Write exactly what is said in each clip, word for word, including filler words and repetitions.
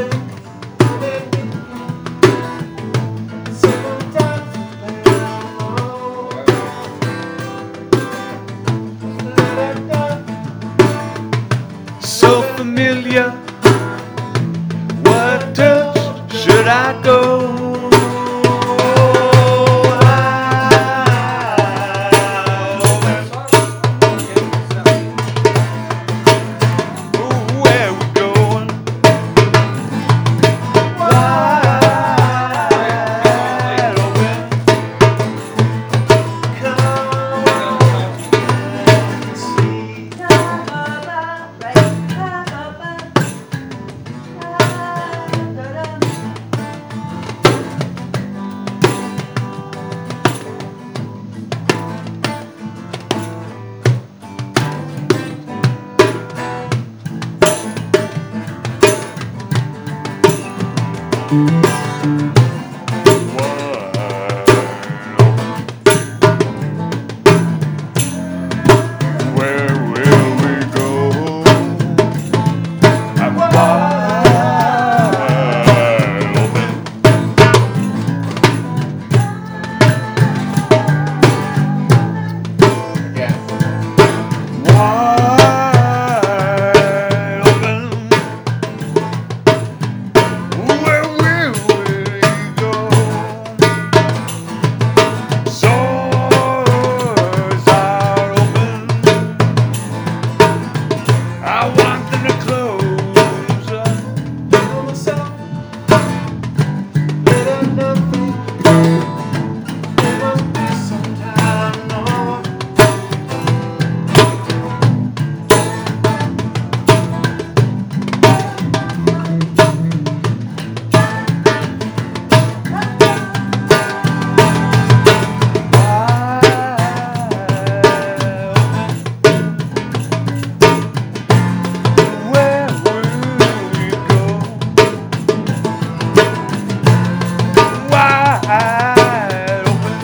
So familiar, what touch should I go? Where we going? Wide open. Where will we go? I'm wide open. Again. Wide open. Where will we go? Doors are open. I want them to close. Tell myself, better nothing. There must be some time, no. Where will we go? Wide open.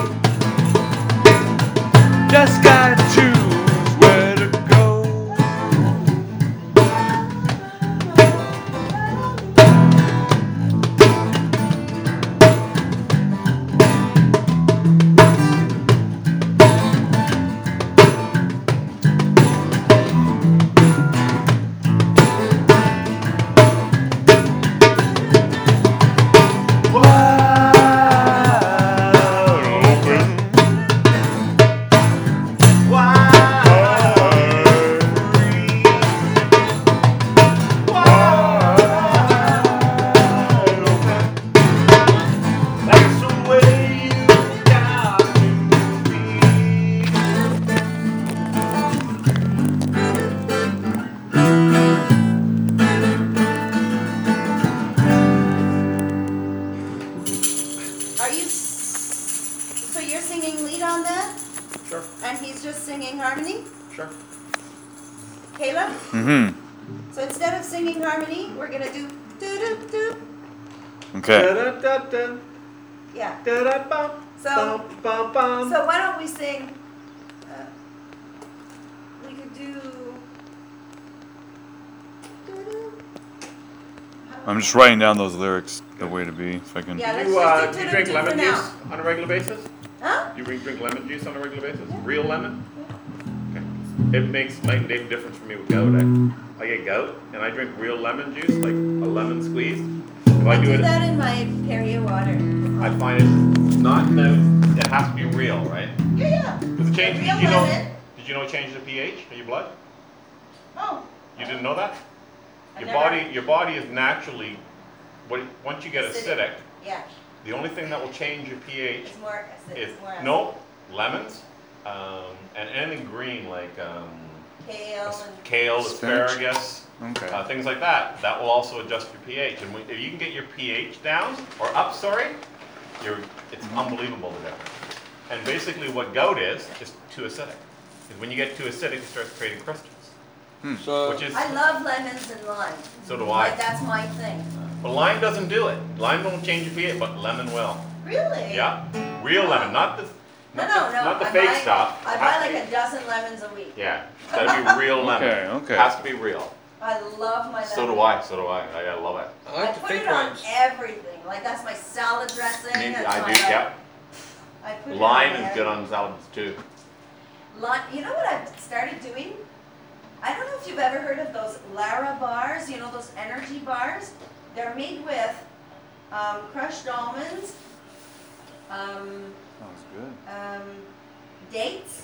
Just gotta choose where to go. Wide open. Wide free. Wide open. That's the way you got to be. Are you, s- so you're singing lead on that? Sure. And he's just singing harmony? Sure. Caleb? Mm-hmm. So instead of singing harmony, we're gonna do doo-doo-doo. Okay. Da-da-da-da. Yeah. Da-da-bum. So, Bum, bum, bum. so why don't we sing, uh, we could do. doo-doo. I'm just writing down those lyrics, the way to be, if I can. Yeah, let's You, just uh, do do you doo-doo-doo drink for lemon now. juice on a regular basis? Huh? You drink drink lemon juice on a regular basis? Real lemon? Okay. It makes night and day difference for me with gout. I, I get gout and I drink real lemon juice, like a lemon squeeze. If I I do do it, that in my Perrier water. I find it not no. It has to be real, right? Yeah, yeah. Does it change? Real Did you know? lemon. Did you know it changes the pH of your blood? Oh. You didn't know that? I Your never- body, your body is naturally, what, once you get Acidic. acidic, Yeah, the only thing that will change your pH it's more acid. is It's more acid. no lemons, um, and anything green like um, Kale as- and. kale, Spinach. asparagus, Okay. uh, things like that. That will also adjust your pH. And when, if you can get your pH down or up, sorry, you're it's unbelievable to do. And basically, what gout is is too acidic. Because when you get too acidic, it starts creating crystals, So, which is I love lemons and lime. so do I. Like, that's my thing. But lime doesn't do it. Lime won't change your pH, but lemon will. Really? Yeah, real lemon, not the No, not no, the, no. not the I fake buy, stuff. I It buy has to like be- a dozen lemons a week. Yeah, it's gotta be real lemon. Okay, okay. Has to be real. I love my lemon. So do I, so do I, I, I love it. I I like the put fake it on ones. everything. Like that's my salad dressing. Me- that's I my, do, uh, yeah. I put it Lime on is good on salads too. Lime. You know what I've started doing? I don't know if you've ever heard of those Lara bars. You know those energy bars? They're made with um, crushed almonds, um, Sounds good. um, dates,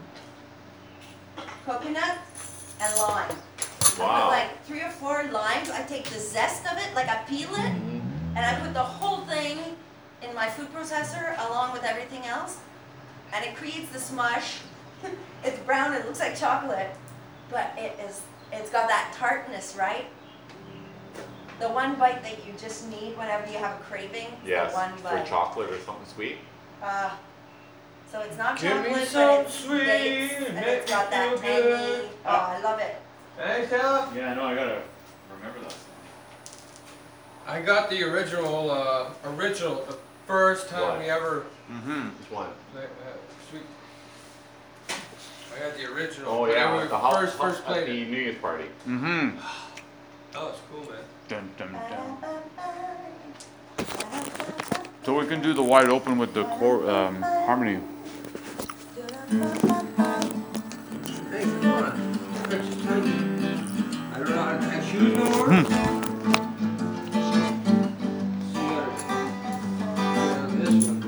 coconut, and lime. I Wow. put like three or four limes. I take the zest of it, like I peel it, Mhm. and I put the whole thing in my food processor along with everything else, and it creates the smush. It's brown, it looks like chocolate, but it is, it's got that tartness, right? The one bite that you just need whenever you have a craving. Yes, The one for bite. chocolate or something sweet. Uh, so it's not Give me chocolate, some but it's sweet, dates, and make it's got me that feel tangy. good. Oh, I love it. Hey, Stella? Yeah, no, I gotta remember that song. I got the original, uh, original, the first time What? we ever, Mm-hmm. Which one? uh, sweet. I got the original. Oh whenever yeah, we at the house, first, first at played the it. New Year's party. Mm-hmm. Oh, it's cool, man. Dun, dun, dun. So we can do the wide open with the core um, harmony. Hey, come on. That's just tiny. I don't know how to tie shoes no more. Hmm. So you gotta put on this one.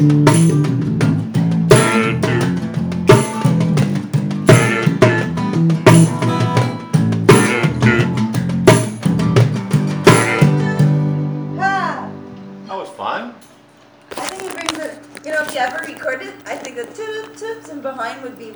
Ah, That was fun. I think it brings it, you know, if you ever record it, I think the toot toots and behind would be